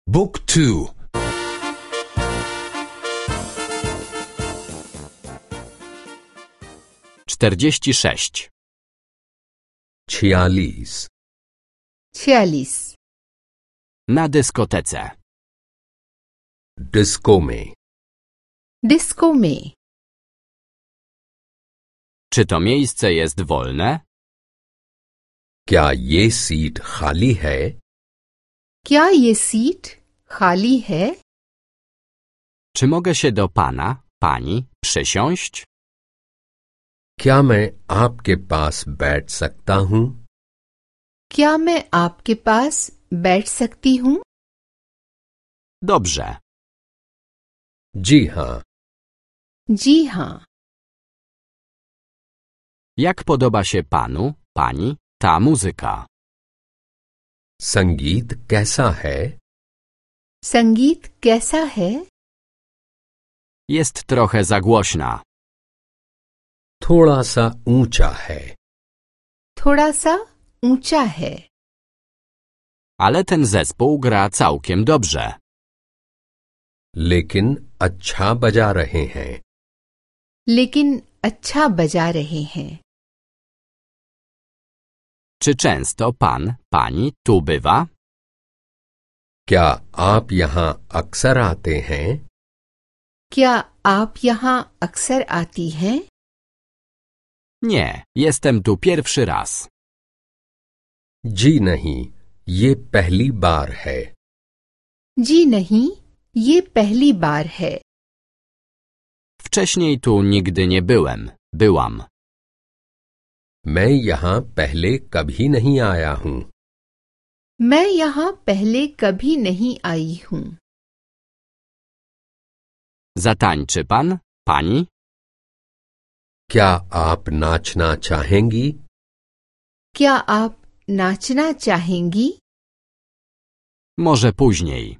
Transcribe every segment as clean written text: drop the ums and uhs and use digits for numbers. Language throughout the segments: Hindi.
Book 2. 46. 46. 46. Na dyskotece. डिस्को में. डिस्को में. Czy to miejsce jest wolne? क्या ये सीट खाली है? क्या ये सीट खाली है? Czy mogę się do pana, pani przysiąść? क्या मैं आपके पास बैठ सकता हूँ? क्या मैं आपके पास बैठ सकती हूँ? Dobrze. जी हाँ. जी हाँ. Jak podoba się panu, pani, ta muzyka? संगीत कैसा है? संगीत कैसा है? Jest trochę za głośna. थोड़ा सा ऊंचा है. थोड़ा सा ऊंचा है. Ale ten zespół gra całkiem dobrze. लेकिन अच्छा बजा रहे हैं. लेकिन अच्छा बजा रहे हैं. Czy często pan, pani tu bywa? क्या आप यहाँ अक्सर आते हैं? क्या आप यहाँ अक्सर आती हैं? Nie, jestem tu pierwszy raz. जी नहीं, ये पहली बार है. जी नहीं, ये पहली बार है. Wcześniej tu nigdy nie byłem, byłam. मैं यहाँ पहले कभी नहीं आया हूँ. मैं यहाँ पहले कभी नहीं आई हूँ. Zatańczy pan, pani? क्या आप नाचना चाहेंगी? क्या आप नाचना चाहेंगी? Może później.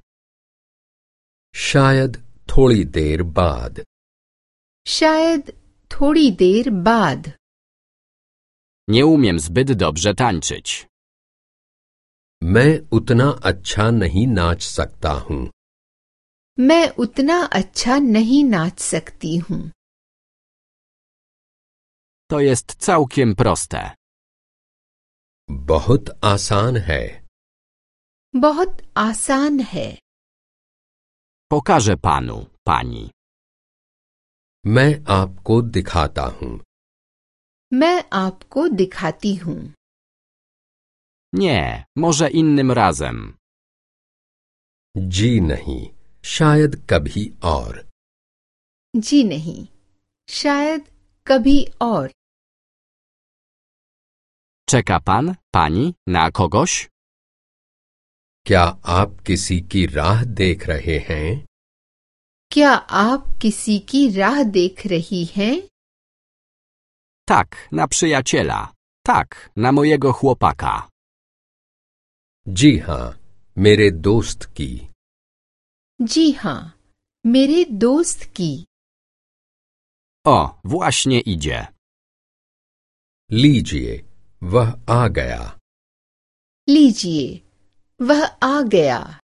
शायद थोड़ी देर बाद. शायद थोड़ी देर बाद. Nie umiem zbyt dobrze tańczyć. मैं उतना अच्छा नहीं नाच सकता हूँ. मैं उतना अच्छा नहीं नाच सकती हूँ. To jest całkiem proste. बहुत आसान है. बहुत आसान है. Pokażę panu, pani. मैं आपको दिखाता हूँ. मैं आपको दिखाती हूँ. Nie, może innym razem. जी नहीं, शायद कभी और. जी नहीं, शायद कभी और. Czeka pan, pani na kogoś? क्या आप किसी की राह देख रहे हैं? क्या आप किसी की राह देख रही हैं? Tak, na przyjaciela. Tak, na mojego chłopaka. जी हाँ, मेरे दोस्त की. जी हाँ, मेरे दोस्त की. O, właśnie idzie. लीजिए, वह आ गया. लीजिए, वह आ गया.